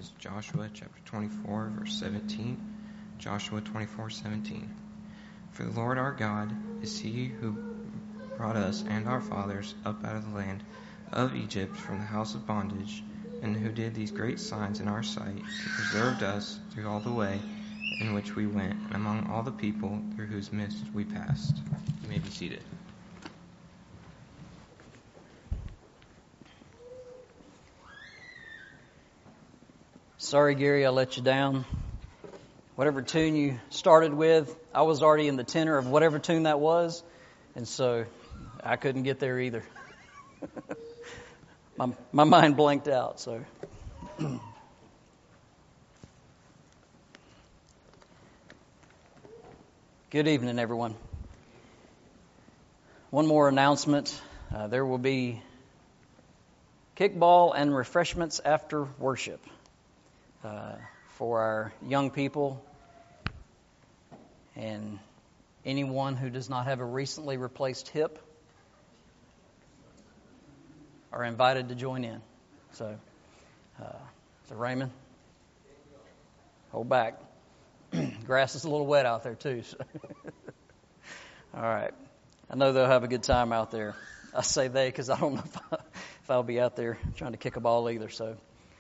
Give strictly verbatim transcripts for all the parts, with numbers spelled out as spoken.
is Joshua chapter twenty-four, verse seventeen. Joshua twenty-four, seventeen. For the Lord our God is he who brought us and our fathers up out of the land of Egypt from the house of bondage, and who did these great signs in our sight, and preserved us through all the way in which we went, and among all the people through whose midst we passed. You may be seated. Sorry, Gary, I let you down. Whatever tune you started with, I was already in the tenor of whatever tune that was, and so I couldn't get there either. my, my mind blanked out, so... Good evening, everyone. One more announcement. Uh, there will be kickball and refreshments after worship uh, for our young people and anyone who does not have a recently replaced hip are invited to join in. So, uh, so Raymond, hold back. Grass is a little wet out there too. So. All right. I know they'll have a good time out there. I say they because I don't know if, I, if I'll be out there trying to kick a ball either. So,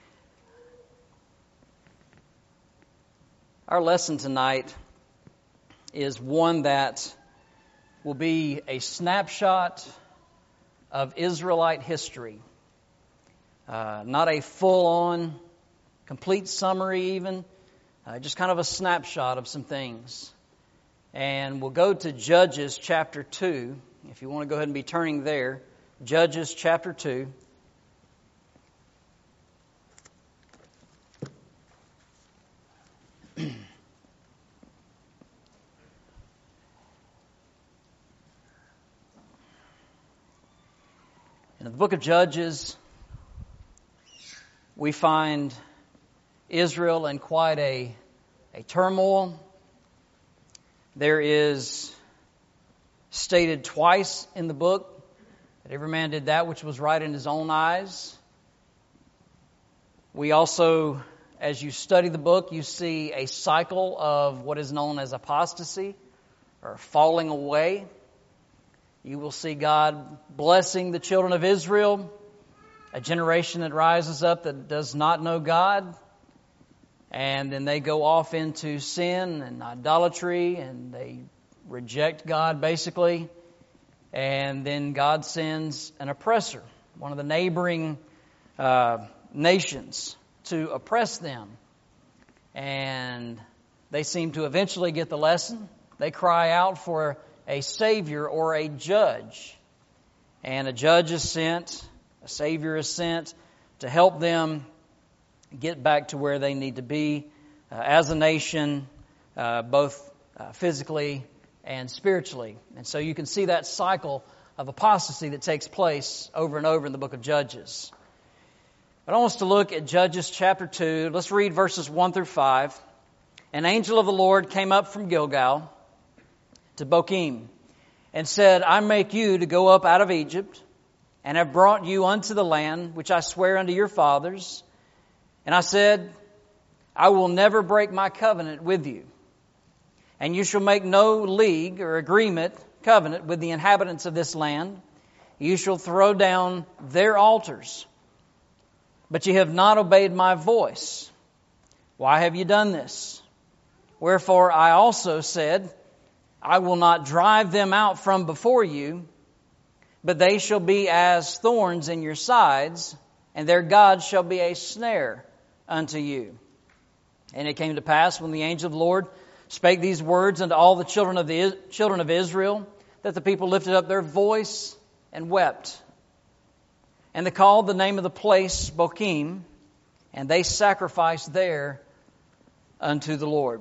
our lesson tonight is one that will be a snapshot of Israelite history. Uh, not a full-on, complete summary even. Uh, just kind of a snapshot of some things. And we'll go to Judges chapter two. If you want to go ahead and be turning there. Judges chapter two. In the book of Judges, we find Israel in quite a, a turmoil. There is stated twice in the book that every man did that which was right in his own eyes. We also, as you study the book, you see a cycle of what is known as apostasy or falling away. You will see God blessing the children of Israel, a generation that rises up that does not know God. And then they go off into sin and idolatry, and they reject God, basically. And then God sends an oppressor, one of the neighboring uh, nations, to oppress them. And they seem to eventually get the lesson. They cry out for a savior or a judge. And a judge is sent, a savior is sent to help them get back to where they need to be uh, as a nation, uh, both uh, physically and spiritually. And so you can see that cycle of apostasy that takes place over and over in the book of Judges. But I want us to look at Judges chapter two. Let's read verses one through five. An angel of the Lord came up from Gilgal to Bochim and said, I make you to go up out of Egypt, and have brought you unto the land which I swear unto your fathers. And I said, I will never break my covenant with you. And you shall make no league or agreement, covenant with the inhabitants of this land. You shall throw down their altars. But ye have not obeyed my voice. Why have you done this? Wherefore I also said, I will not drive them out from before you, but they shall be as thorns in your sides, and their God shall be a snare unto you. And it came to pass when the angel of the Lord spake these words unto all the children of the children of Israel, that the people lifted up their voice and wept. And they called the name of the place Bochim, and they sacrificed there unto the Lord.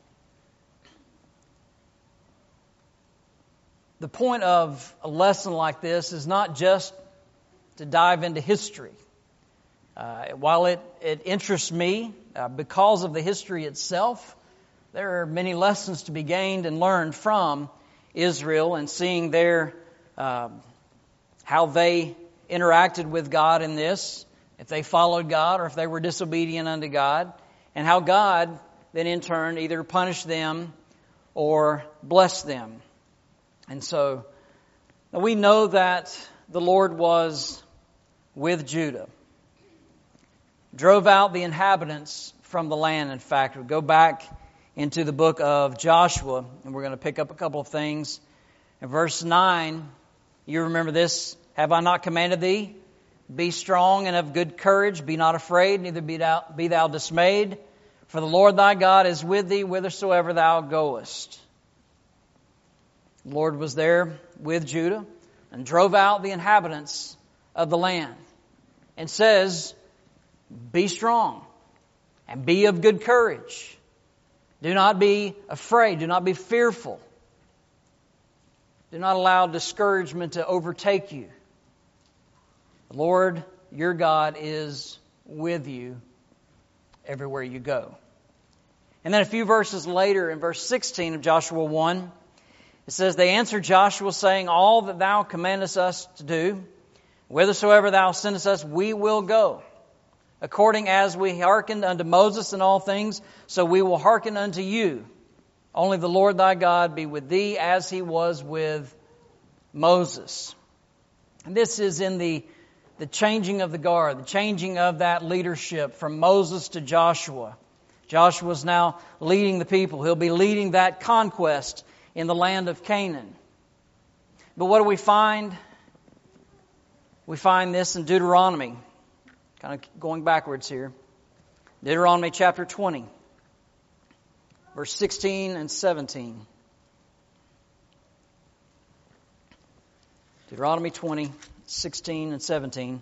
The point of a lesson like this is not just to dive into history. Uh, while it, it interests me uh, because of the history itself, there are many lessons to be gained and learned from Israel and seeing their uh, how they interacted with God in this, if they followed God or if they were disobedient unto God, and how God then in turn either punished them or blessed them. And so we know that the Lord was with Judah, drove out the inhabitants from the land. In fact, we go back into the book of Joshua, and we're going to pick up a couple of things. In verse nine, you remember this: have I not commanded thee? Be strong and of good courage, be not afraid, neither be thou, be thou dismayed, for the Lord thy God is with thee whithersoever thou goest. The Lord was there with Judah and drove out the inhabitants of the land, and says, be strong and be of good courage. Do not be afraid. Do not be fearful. Do not allow discouragement to overtake you. The Lord, your God, is with you everywhere you go. And then a few verses later, in verse sixteen of Joshua one, it says, they answered Joshua, saying, all that thou commandest us to do, whithersoever thou sendest us, we will go. According as we hearkened unto Moses in all things, so we will hearken unto you. Only the Lord thy God be with thee as he was with Moses. And this is in the, the changing of the guard, the changing of that leadership from Moses to Joshua. Joshua is now leading the people. He'll be leading that conquest in the land of Canaan. But what do we find? We find this in Deuteronomy. Kind of going backwards here. Deuteronomy chapter twenty, verse sixteen and seventeen. Deuteronomy twenty, sixteen and seventeen.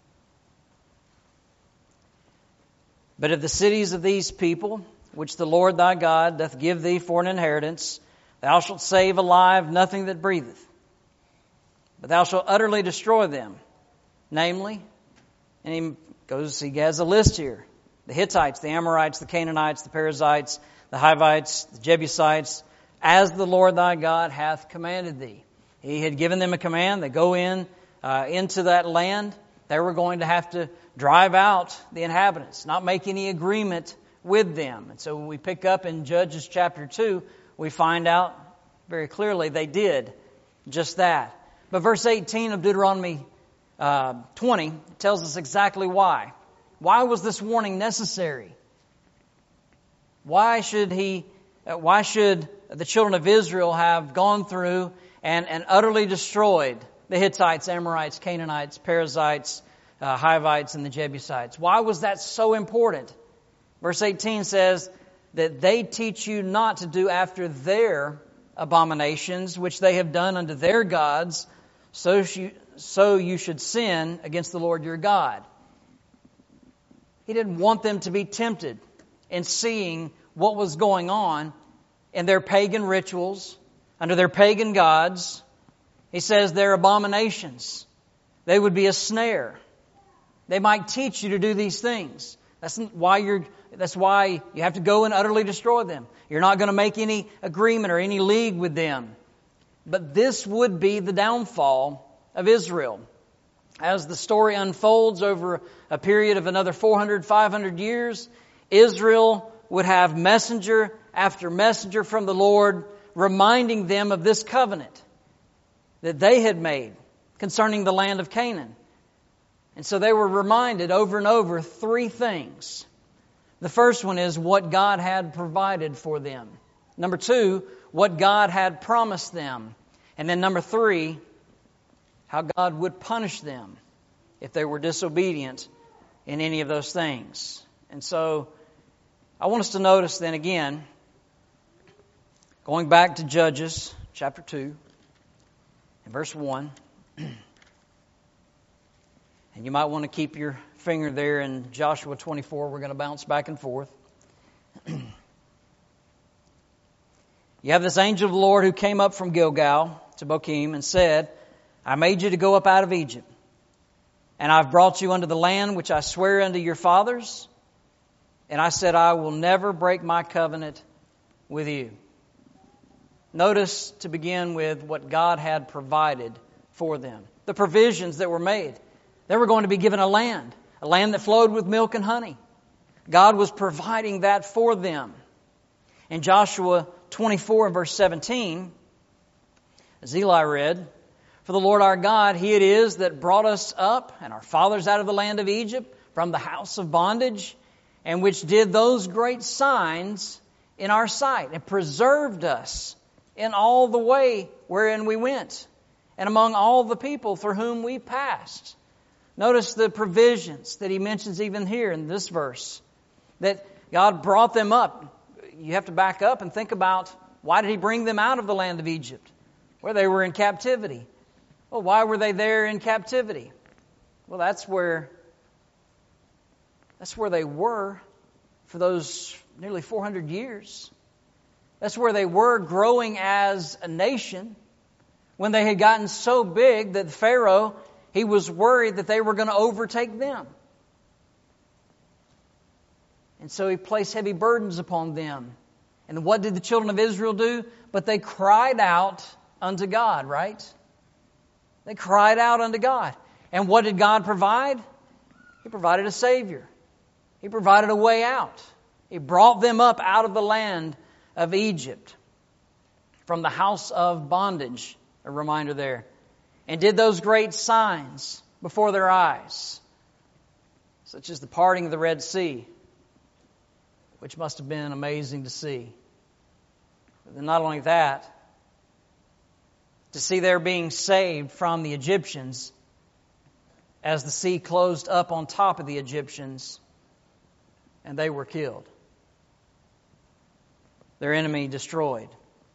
But of the cities of these people, which the Lord thy God doth give thee for an inheritance, thou shalt save alive nothing that breatheth. But thou shalt utterly destroy them. Namely, and he goes, he has a list here. The Hittites, the Amorites, the Canaanites, the Perizzites, the Hivites, the Jebusites, as the Lord thy God hath commanded thee. He had given them a command. They go in uh, into that land. They were going to have to drive out the inhabitants, not make any agreement with them. And so when we pick up in Judges chapter two, we find out very clearly they did just that. But verse eighteen of Deuteronomy Uh, twenty tells us exactly why. Why was this warning necessary? Why should he? Uh, why should the children of Israel have gone through and, and utterly destroyed the Hittites, Amorites, Canaanites, Perizzites, uh, Hivites, and the Jebusites? Why was that so important? Verse eighteen says that they teach you not to do after their abominations, which they have done unto their gods, so you, so you should sin against the Lord your God. He didn't want them to be tempted in seeing what was going on in their pagan rituals, under their pagan gods. He says they're abominations. They would be a snare. They might teach you to do these things. That's why you're, that's why you have to go and utterly destroy them. You're not going to make any agreement or any league with them. But this would be the downfall of Israel. As the story unfolds over a period of another four hundred, five hundred years, Israel would have messenger after messenger from the Lord reminding them of this covenant that they had made concerning the land of Canaan. And so they were reminded over and over three things. The first one is what God had provided for them. Number two, what God had promised them. And then number three, how God would punish them if they were disobedient in any of those things. And so I want us to notice then again, going back to Judges chapter two and verse one. And you might want to keep your finger there in Joshua twenty-four. We're going to bounce back and forth. You have this angel of the Lord who came up from Gilgal to Bochim and said, I made you to go up out of Egypt, and I've brought you unto the land which I swear unto your fathers. And I said, I will never break my covenant with you. Notice to begin with what God had provided for them. The provisions that were made. They were going to be given a land, a land that flowed with milk and honey. God was providing that for them. In Joshua twenty-four and verse seventeen, as Eli read, "For the Lord our God, He it is that brought us up and our fathers out of the land of Egypt from the house of bondage, and which did those great signs in our sight, and preserved us in all the way wherein we went, and among all the people through whom we passed." Notice the provisions that he mentions even here in this verse, that God brought them up. You have to back up and think about, why did He bring them out of the land of Egypt, where they were in captivity? Well, why were they there in captivity? Well, that's where that's where they were for those nearly four hundred years. That's where they were growing as a nation, when they had gotten so big that Pharaoh, he was worried that they were going to overtake them. And so he placed heavy burdens upon them. And what did the children of Israel do? But they cried out unto God, right? They cried out unto God. And what did God provide? He provided a Savior. He provided a way out. He brought them up out of the land of Egypt, from the house of bondage, a reminder there, and did those great signs before their eyes, such as the parting of the Red Sea, which must have been amazing to see. But then not only that, to see their being saved from the Egyptians as the sea closed up on top of the Egyptians and they were killed. Their enemy destroyed.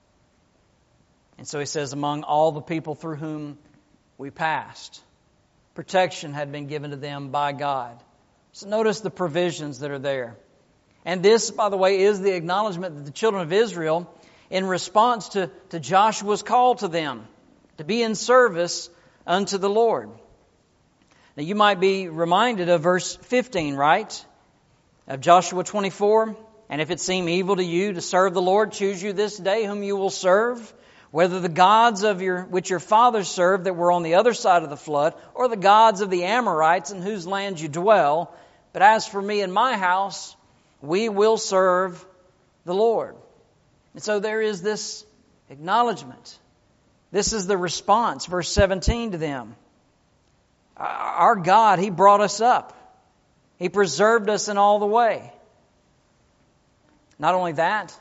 And so he says, among all the people through whom we passed, protection had been given to them by God. So notice the provisions that are there. And this, by the way, is the acknowledgement that the children of Israel, in response to, to Joshua's call to them, to be in service unto the Lord. Now you might be reminded of verse fifteen, right? Of Joshua twenty-four. "And if it seem evil to you to serve the Lord, choose you this day whom you will serve, whether the gods of your which your fathers served that were on the other side of the flood, or the gods of the Amorites in whose land you dwell. But as for me and my house, we will serve the Lord." And so there is this acknowledgement. This is the response, verse seventeen, to them. Our God, He brought us up. He preserved us in all the way. Not only that,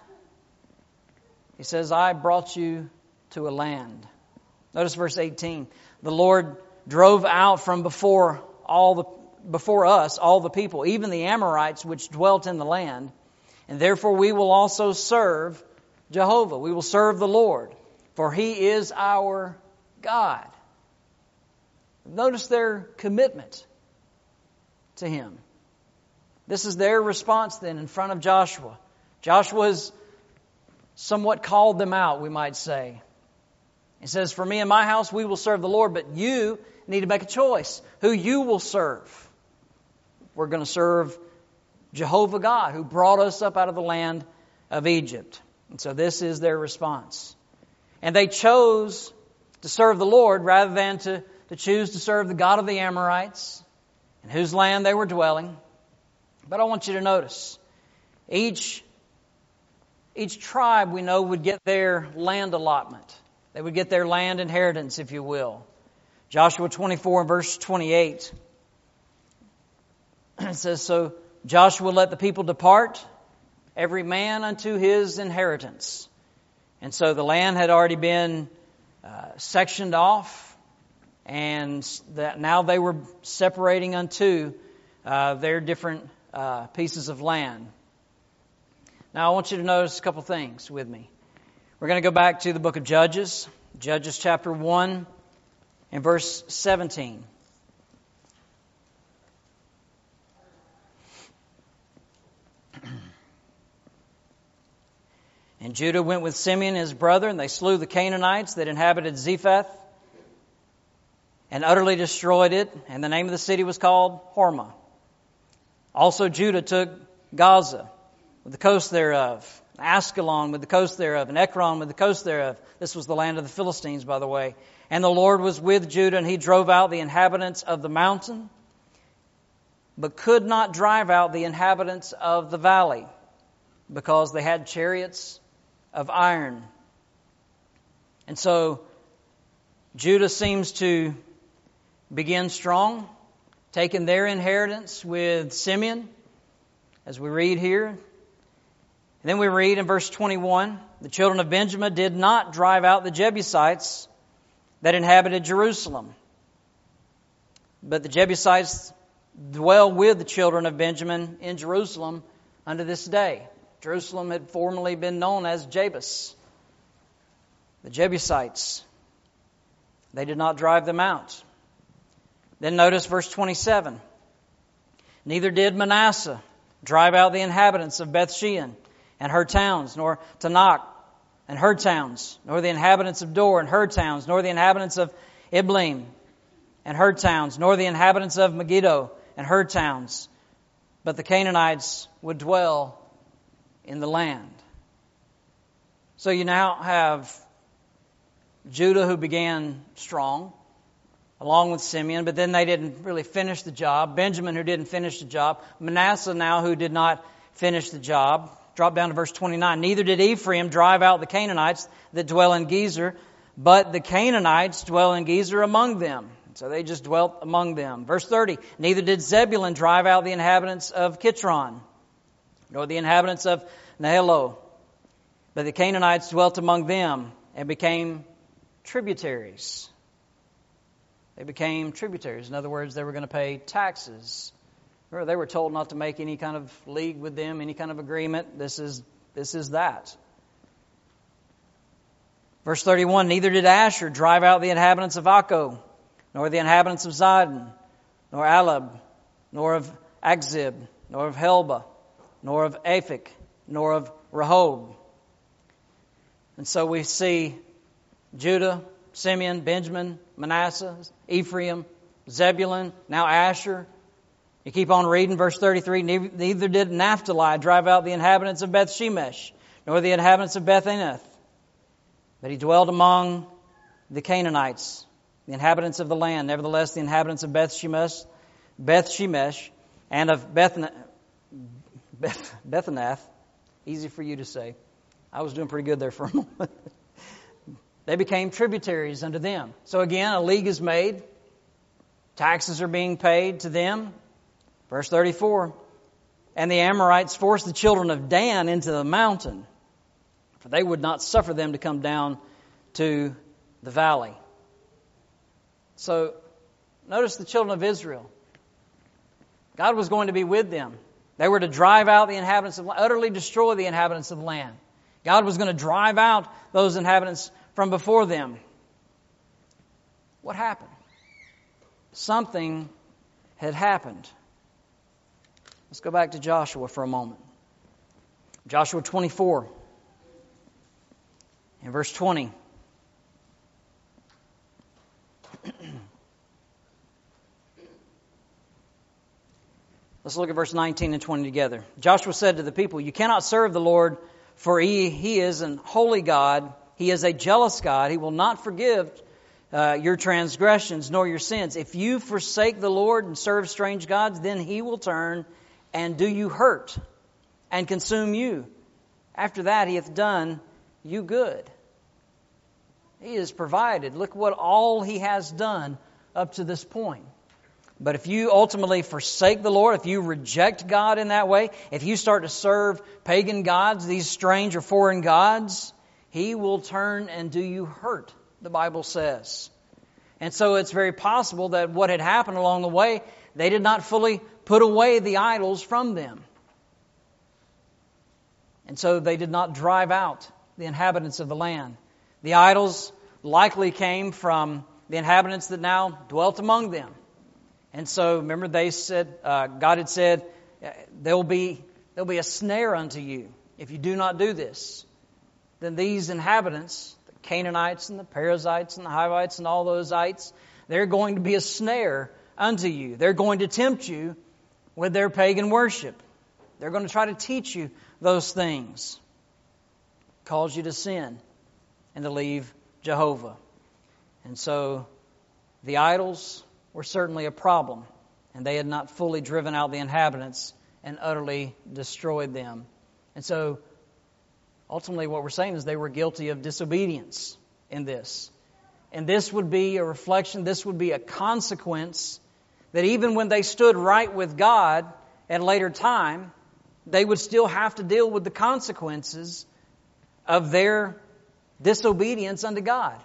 He says, "I brought you to a land." Notice verse eighteen. "The Lord drove out from before all the before us all the people, even the Amorites which dwelt in the land. And therefore we will also serve Jehovah." We will serve the Lord, for He is our God. Notice their commitment to Him. This is their response then in front of Joshua. Joshua has somewhat called them out, we might say. He says, "For me and my house, we will serve the Lord," but you need to make a choice who you will serve. We're going to serve Jehovah God, who brought us up out of the land of Egypt. And so this is their response. And they chose to serve the Lord rather than to, to choose to serve the God of the Amorites, in whose land they were dwelling. But I want you to notice, each, each tribe we know would get their land allotment. They would get their land inheritance, if you will. Joshua twenty-four and verse twenty-eight. It says, "So Joshua let the people depart, every man unto his inheritance." And so the land had already been uh, sectioned off, and that now they were separating unto uh, their different uh, pieces of land. Now I want you to notice a couple things with me. We're going to go back to the book of Judges, Judges chapter one and verse seventeen. "And Judah went with Simeon his brother, and they slew the Canaanites that inhabited Zephath, and utterly destroyed it, and the name of the city was called Hormah. Also Judah took Gaza, with the coast thereof, Askelon with the coast thereof, and Ekron with the coast thereof." This was the land of the Philistines, by the way. "And the Lord was with Judah, and He drove out the inhabitants of the mountain. but could not drive out the inhabitants of the valley, because they had chariots of iron. And so Judah seems to begin strong, taking their inheritance with Simeon, as we read here. And then we read in verse twenty-one, the children of Benjamin did not drive out the Jebusites that inhabited Jerusalem, but the Jebusites dwell with the children of Benjamin in Jerusalem unto this day. Jerusalem had formerly been known as Jebus. The Jebusites, they did not drive them out. Then notice verse twenty-seven. Neither did Manasseh drive out the inhabitants of Bethshean and her towns, nor Tanakh and her towns, nor the inhabitants of Dor and her towns, nor the inhabitants of Ibleam and her towns, nor the inhabitants of Megiddo and her towns. But the Canaanites would dwell in the land. So you now have Judah, who began strong, along with Simeon, but then they didn't really finish the job. Benjamin, who didn't finish the job. Manasseh now, who did not finish the job. Drop down to verse twenty-nine. Neither did Ephraim drive out the Canaanites that dwell in Gezer, but the Canaanites dwell in Gezer among them. So they just dwelt among them. Verse thirty. Neither did Zebulun drive out the inhabitants of Kitron, nor the inhabitants of Nahalo, but the Canaanites dwelt among them and became tributaries. They became tributaries. In other words, they were going to pay taxes. Remember, they were told not to make any kind of league with them, any kind of agreement. This is this is that. Verse thirty-one, neither did Asher drive out the inhabitants of Akko, nor the inhabitants of Zidon, nor Alab, nor of Akzib, nor of Helba, nor of Aphek, nor of Rehob. And so we see Judah, Simeon, Benjamin, Manasseh, Ephraim, Zebulun, now Asher. You keep on reading, verse thirty-three, neither did Naphtali drive out the inhabitants of Beth Shemesh, nor the inhabitants of Beth Anath, but he dwelled among the Canaanites, the inhabitants of the land. Nevertheless, the inhabitants of Beth Shemesh, Beth Shemesh, and of Beth, Beth Bethanath, easy for you to say. I was doing pretty good there for a moment. They became tributaries unto them. So again, a league is made. Taxes are being paid to them. Verse thirty-four, and the Amorites forced the children of Dan into the mountain, for they would not suffer them to come down to the valley. So notice the children of Israel. God was going to be with them. They were to drive out the inhabitants of, utterly destroy the inhabitants of the land. God was going to drive out those inhabitants from before them. What happened? Something had happened. Let's go back to Joshua for a moment. Joshua twenty-four, in verse twenty. Let's look at verse nineteen and twenty together. Joshua said to the people, you cannot serve the Lord, for he, he is an holy God. He is a jealous God. He will not forgive uh, your transgressions nor your sins. If you forsake the Lord and serve strange gods, then he will turn and do you hurt and consume you. After that, he hath done you good. He has provided. Look what all he has done up to this point. But if you ultimately forsake the Lord, if you reject God in that way, if you start to serve pagan gods, these strange or foreign gods, he will turn and do you hurt, the Bible says. And so it's very possible that what had happened along the way, they did not fully put away the idols from them. And so they did not drive out the inhabitants of the land. The idols likely came from the inhabitants that now dwelt among them. And so, remember, they said, uh, God had said, there will be there'll be a snare unto you if you do not do this. Then these inhabitants, the Canaanites and the Perizzites and the Hivites and all those ites, they're going to be a snare unto you. They're going to tempt you with their pagan worship. They're going to try to teach you those things, cause you to sin and to leave Jehovah. And so the idols were certainly a problem. and they had not fully driven out the inhabitants and utterly destroyed them. And so, ultimately what we're saying is they were guilty of disobedience in this. And this would be a reflection, this would be a consequence that even when they stood right with God at a later time, they would still have to deal with the consequences of their disobedience unto God.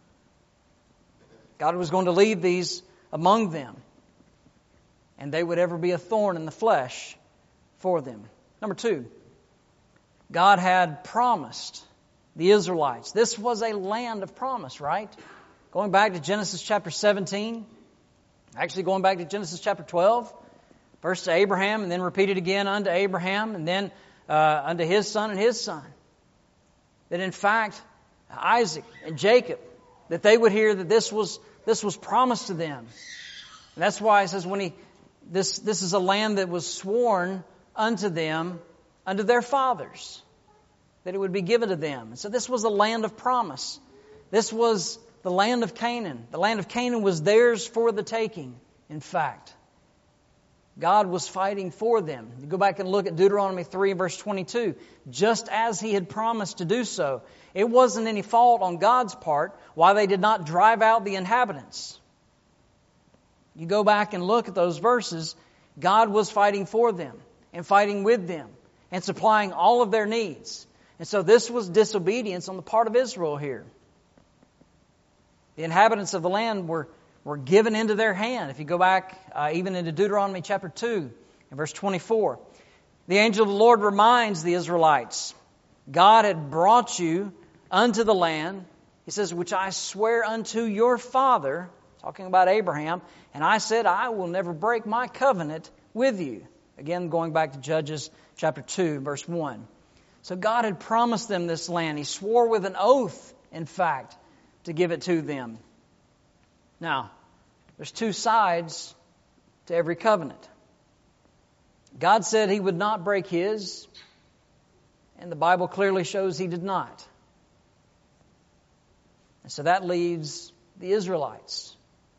God was going to leave these among them, and they would ever be a thorn in the flesh for them. Number two, God had promised the Israelites. This was a land of promise, right? Going back to Genesis chapter seventeen, actually going back to Genesis chapter twelve, first to Abraham and then repeated again unto Abraham and then uh, unto his son and his son. That in fact, Isaac and Jacob, that they would hear that this was this was promised to them. And that's why it says when he this this is a land that was sworn unto them, unto their fathers, that it would be given to them. And so this was a land of promise. This was the land of Canaan. The land of Canaan was theirs for the taking, in fact. God was fighting for them. You go back and look at Deuteronomy three, verse twenty-two. Just as He had promised to do so. It wasn't any fault on God's part why they did not drive out the inhabitants. You go back and look at those verses. God was fighting for them and fighting with them and supplying all of their needs. And so this was disobedience on the part of Israel here. The inhabitants of the land were were given into their hand. If you go back uh, even into Deuteronomy chapter two and verse twenty-four, the angel of the Lord reminds the Israelites, God had brought you unto the land, He says, which I swear unto your father, talking about Abraham, and I said, I will never break my covenant with you. Again, going back to Judges chapter two, verse one. So God had promised them this land. He swore with an oath, in fact, to give it to them. Now, there's two sides to every covenant. God said He would not break His, and the Bible clearly shows He did not. And so that leaves the Israelites.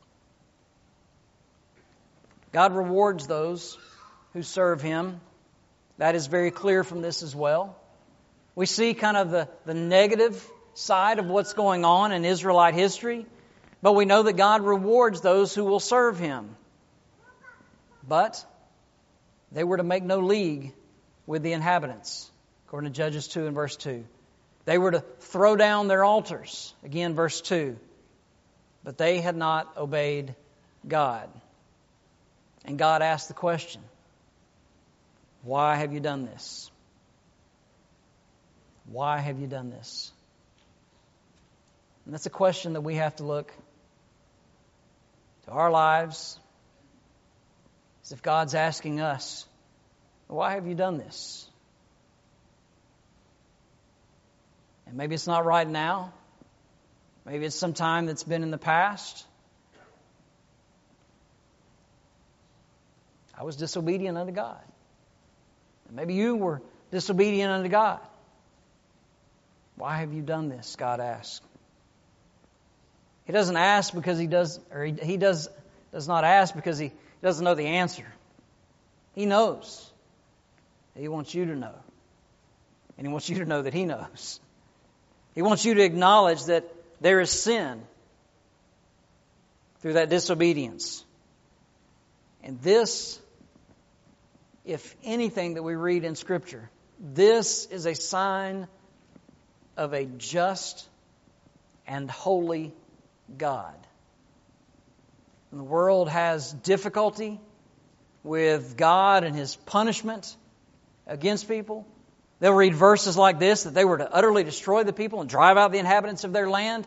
God rewards those who serve Him. That is very clear from this as well. We see kind of the, the negative side of what's going on in Israelite history. But we know that God rewards those who will serve Him. But they were to make no league with the inhabitants, according to Judges two and verse two. They were to throw down their altars, again verse two. But they had not obeyed God. And God asked the question, why have you done this? Why have you done this? And that's a question that we have to look to our lives, as if God's asking us, why have you done this? And maybe it's not right now. Maybe it's some time that's been in the past. I was disobedient unto God. And maybe you were disobedient unto God. Why have you done this? God asks. He doesn't ask because he does, or he, he does does not ask because he doesn't know the answer. He knows. He wants you to know. And He wants you to know that He knows. He wants you to acknowledge that there is sin through that disobedience. And this, if anything that we read in Scripture, this is a sign of a just and holy God. And the world has difficulty with God and His punishment against people. They'll read verses like this, that they were to utterly destroy the people and drive out the inhabitants of their land.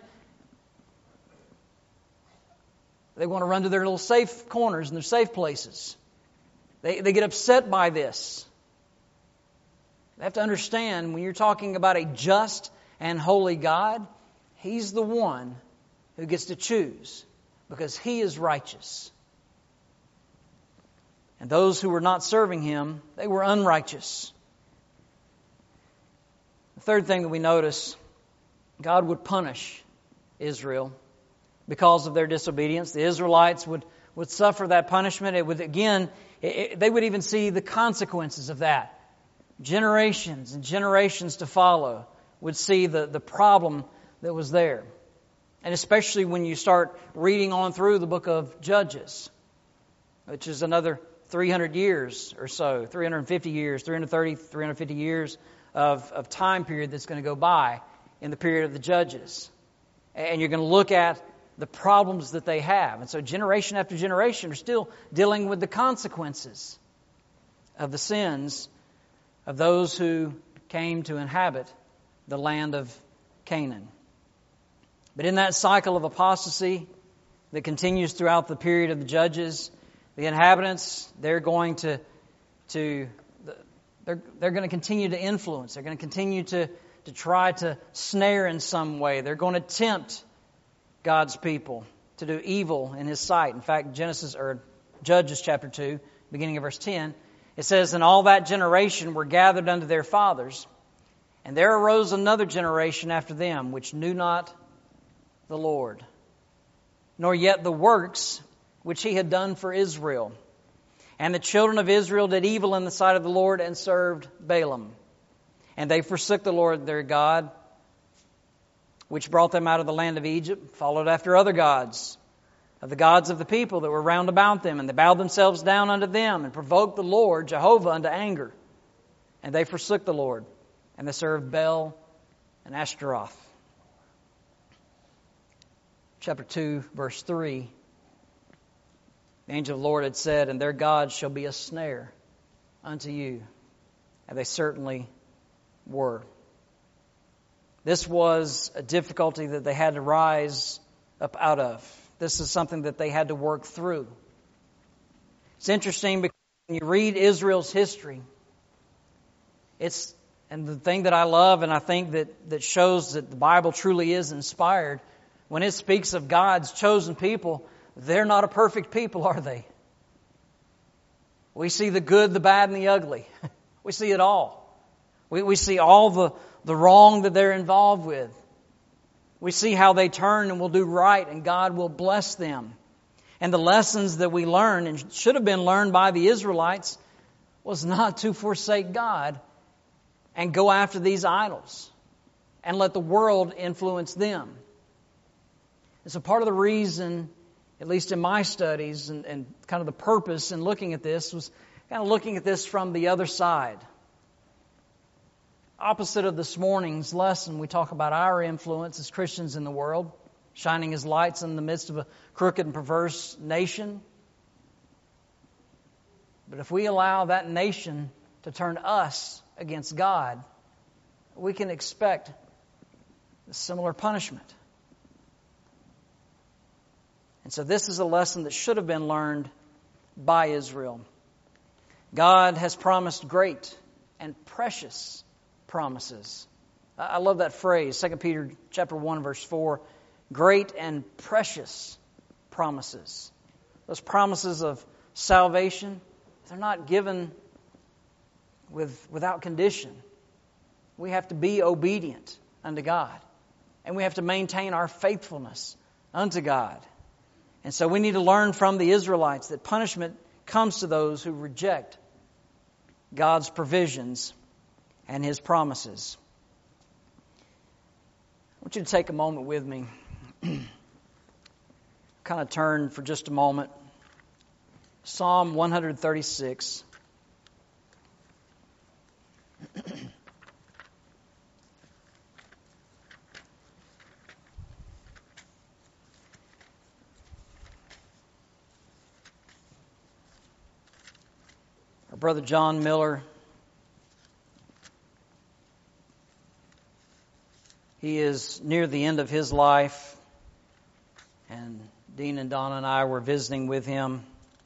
They want to run to their little safe corners and their safe places. They, they get upset by this. They have to understand, when you're talking about a just and holy God, He's the one who gets to choose, because He is righteous. And those who were not serving Him, they were unrighteous. The third thing that we notice, God would punish Israel because of their disobedience. The Israelites would, would suffer that punishment. It would, again, it, it, they would even see the consequences of that. Generations and generations to follow would see the, the problem that was there. And especially when you start reading on through the book of Judges, which is another three hundred years or so, three hundred fifty years, three hundred thirty, three hundred fifty years of, of time period that's going to go by in the period of the Judges. And you're going to look at the problems that they have. And so generation after generation are still dealing with the consequences of the sins of those who came to inhabit the land of Canaan. But in that cycle of apostasy that continues throughout the period of the Judges, the inhabitants, they're going to, to they're, they're going to continue to influence. They're going to continue to, to try to snare in some way. They're going to tempt God's people to do evil in His sight. In fact, Genesis or Judges chapter two, beginning of verse ten, it says, "And all that generation were gathered unto their fathers, and there arose another generation after them, which knew not the Lord, nor yet the works which He had done for Israel. And the children of Israel did evil in the sight of the Lord, and served Balaam. And they forsook the Lord their God, which brought them out of the land of Egypt, followed after other gods, of the gods of the people that were round about them. And they bowed themselves down unto them, and provoked the Lord, Jehovah, unto anger. And they forsook the Lord, and they served Baal and Ashtaroth." Chapter two, verse three. The angel of the Lord had said, "And their gods shall be a snare unto you." And they certainly were. This was a difficulty that they had to rise up out of. This is something that they had to work through. It's interesting because when you read Israel's history, it's, and the thing that I love and I think that, that shows that the Bible truly is inspired, when it speaks of God's chosen people, they're not a perfect people, are they? We see the good, the bad, and the ugly. We see it all. We, we see all the, the wrong that they're involved with. We see how they turn and will do right, and God will bless them. And the lessons that we learn, and should have been learned by the Israelites, was not to forsake God and go after these idols and let the world influence them. And so part of the reason, at least in my studies, and, and kind of the purpose in looking at this, was kind of looking at this from the other side. Opposite of this morning's lesson, we talk about our influence as Christians in the world, shining as lights in the midst of a crooked and perverse nation. But if we allow that nation to turn us against God, we can expect a similar punishment. And so this is a lesson that should have been learned by Israel. God has promised great and precious promises. I love that phrase, Second Peter chapter one, verse four. Great and precious promises. Those promises of salvation, they're not given with without condition. We have to be obedient unto God. And we have to maintain our faithfulness unto God. And so we need to learn from the Israelites that punishment comes to those who reject God's provisions and His promises. I want you to take a moment with me. Kind of turn for just a moment. Psalm one thirty-six. Our brother John Miller, he is near the end of his life, and Dean and Donna and I were visiting with him.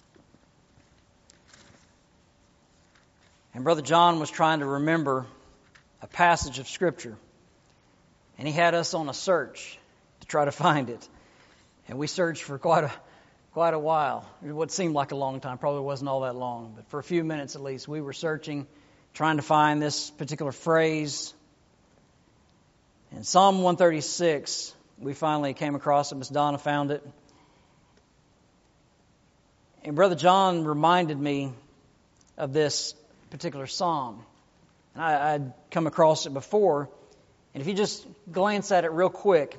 And Brother John was trying to remember a passage of Scripture, and he had us on a search to try to find it. And we searched for quite a quite a while. What seemed like a long time, probably wasn't all that long, but for a few minutes at least, we were searching, trying to find this particular phrase. In Psalm one thirty-six, we finally came across it. Miss Donna found it. And Brother John reminded me of this particular psalm. And I, I'd come across it before. And if you just glance at it real quick,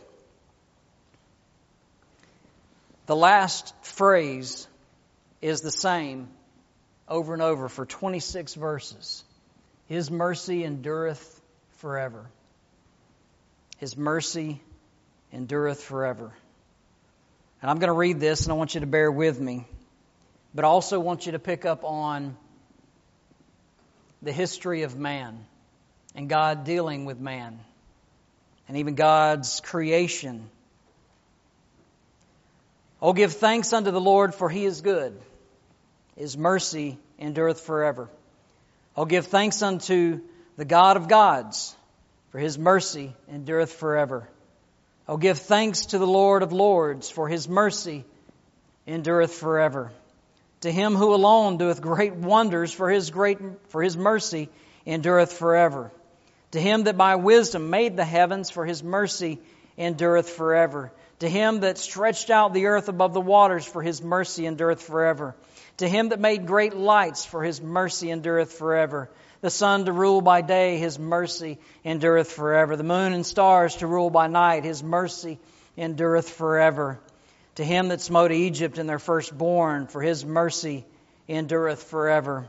the last phrase is the same over and over for twenty-six verses. His mercy endureth forever. His mercy endureth forever. And I'm going to read this, and I want you to bear with me. But I also want you to pick up on the history of man and God dealing with man and even God's creation. Oh, give thanks unto the Lord, for He is good. His mercy endureth forever. Oh, give thanks unto the God of gods, for His mercy endureth forever. Oh, give thanks to the Lord of lords, for His mercy endureth forever. To Him who alone doeth great wonders, for His great for His mercy endureth forever. To Him that by wisdom made the heavens, for His mercy endureth forever. To Him that stretched out the earth above the waters, for His mercy endureth forever. To Him that made great lights, for His mercy endureth forever. The sun to rule by day, His mercy endureth forever. The moon and stars to rule by night, His mercy endureth forever. To Him that smote Egypt and their firstborn, for His mercy endureth forever.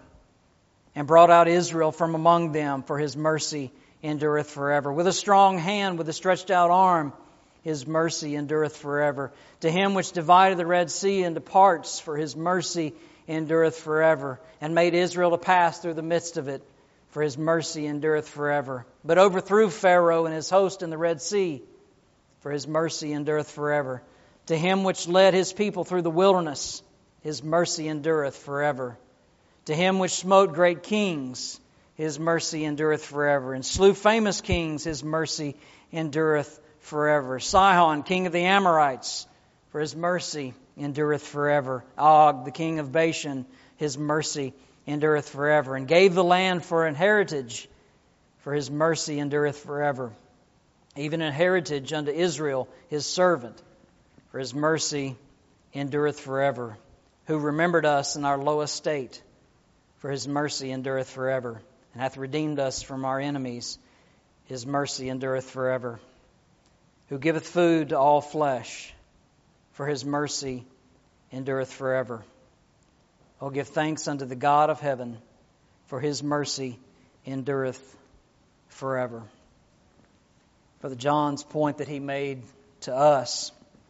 And brought out Israel from among them, for His mercy endureth forever. With a strong hand, with a stretched out arm, His mercy endureth forever. To Him which divided the Red Sea into parts, for His mercy endureth forever. And made Israel to pass through the midst of it, for His mercy endureth forever. But overthrew Pharaoh and his host in the Red Sea, for His mercy endureth forever. To Him which led His people through the wilderness, His mercy endureth forever. To Him which smote great kings, His mercy endureth forever. And slew famous kings, His mercy endureth forever. Sihon, king of the Amorites, for His mercy endureth forever. Og, the king of Bashan, His mercy endureth forever. And gave the land for an heritage, for His mercy endureth forever. Even an heritage unto Israel, His servant, for His mercy endureth forever. Who remembered us in our low estate, for His mercy endureth forever. And hath redeemed us from our enemies, His mercy endureth forever. Who giveth food to all flesh, for His mercy endureth forever. O give thanks unto the God of heaven, for His mercy endureth forever. Brother John's point that he made to us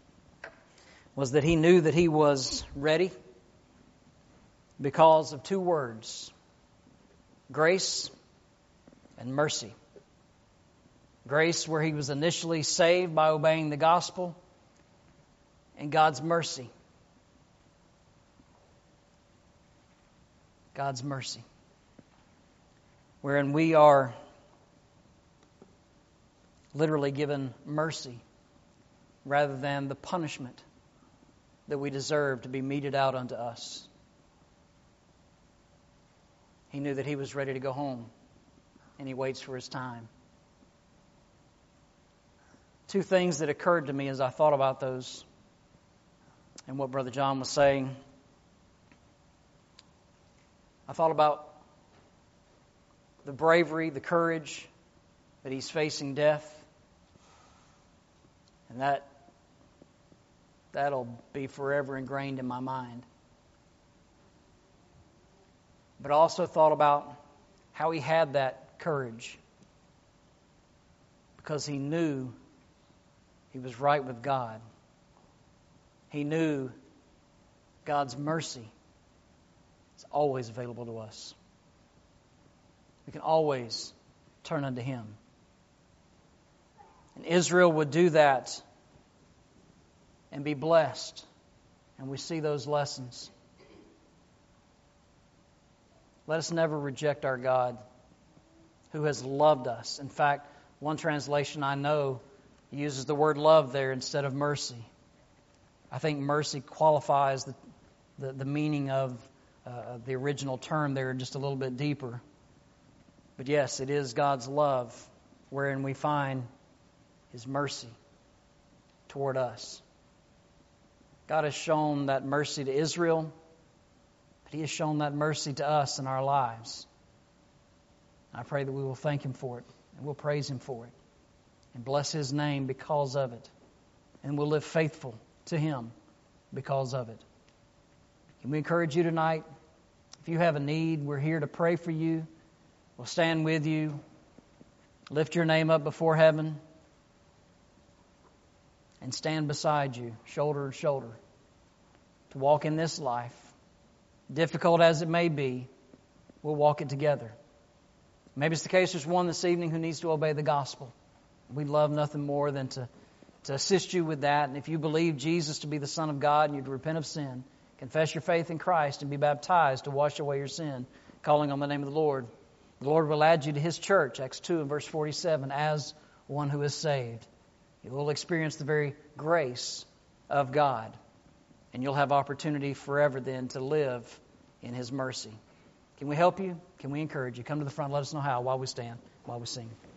was that he knew that he was ready because of two words: grace and mercy. Grace, where he was initially saved by obeying the gospel, and God's mercy. God's mercy, wherein we are literally given mercy rather than the punishment that we deserve to be meted out unto us. He knew that he was ready to go home, and he waits for his time. Two things that occurred to me as I thought about those and what Brother John was saying. I thought about the bravery, the courage that he's facing death. And that, that'll be forever ingrained in my mind. But I also thought about how he had that courage because he knew he was right with God. He knew God's mercy is always available to us. We can always turn unto Him. And Israel would do that and be blessed. And we see those lessons. Let us never reject our God who has loved us. In fact, one translation I know uses the word love there instead of mercy. I think mercy qualifies the, the, the meaning of uh, the original term there just a little bit deeper. But yes, it is God's love wherein we find His mercy toward us. God has shown that mercy to Israel, He has shown that mercy to us in our lives. I pray that we will thank Him for it, and we'll praise Him for it, and bless His name because of it, and we'll live faithful to Him because of it. Can we encourage you tonight? If you have a need, we're here to pray for you. We'll stand with you, lift your name up before heaven, and stand beside you, shoulder to shoulder, to walk in this life. Difficult as it may be, we'll walk it together. Maybe it's the case there's one this evening who needs to obey the gospel. We'd love nothing more than to, to assist you with that. And if you believe Jesus to be the Son of God and you'd repent of sin, confess your faith in Christ and be baptized to wash away your sin, calling on the name of the Lord, the Lord will add you to His church, Acts two and verse forty-seven, as one who is saved. You will experience the very grace of God. And you'll have opportunity forever then to live in His mercy. Can we help you? Can we encourage you? Come to the front. Let us know how while we stand, while we sing.